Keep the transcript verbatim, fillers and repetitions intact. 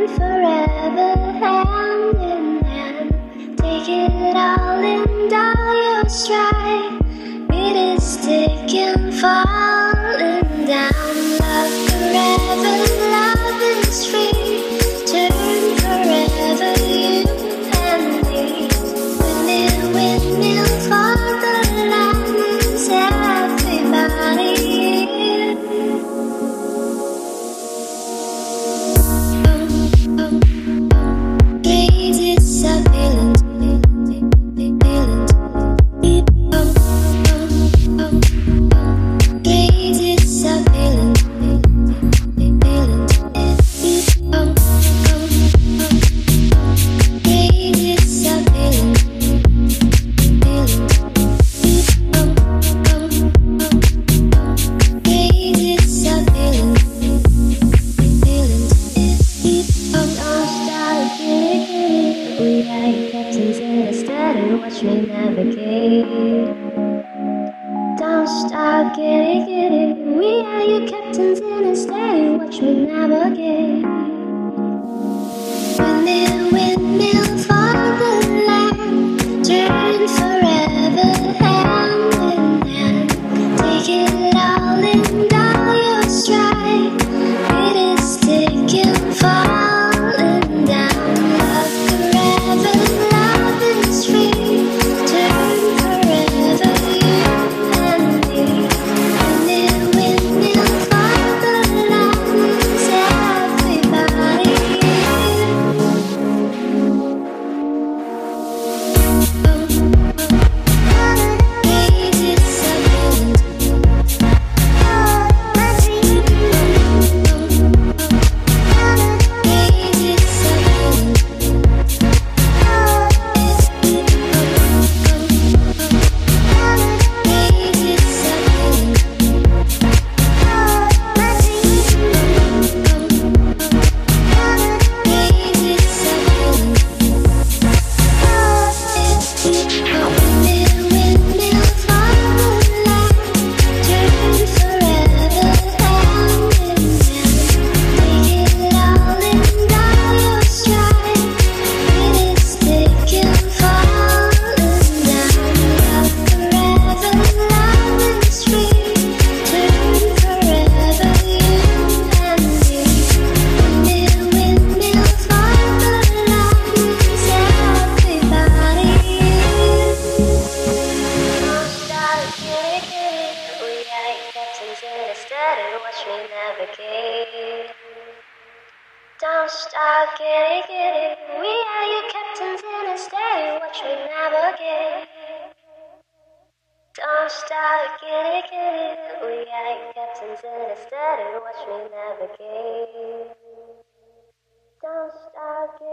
forever hand in hand. Take it all in all your stride. It is ticking, falling down. Love forever, love is free. Turn forever, you and me. Windmill, windmill for the land is everybody here. Watch me navigate. Don't stop, get it, get it. We are your captains in a stay. Watch me navigate. Windmill, windmill for the land. Turn forever, hand in hand. Take it all in all your stride. It is ticking, falling down. Love forever, love is free. Watch me navigate. Don't stop, get it, get it. We are your captains in a stay. Watch me navigate. Don't stop, get it, get it. We are your captains in a stay. Watch me navigate. Don't stop, get it.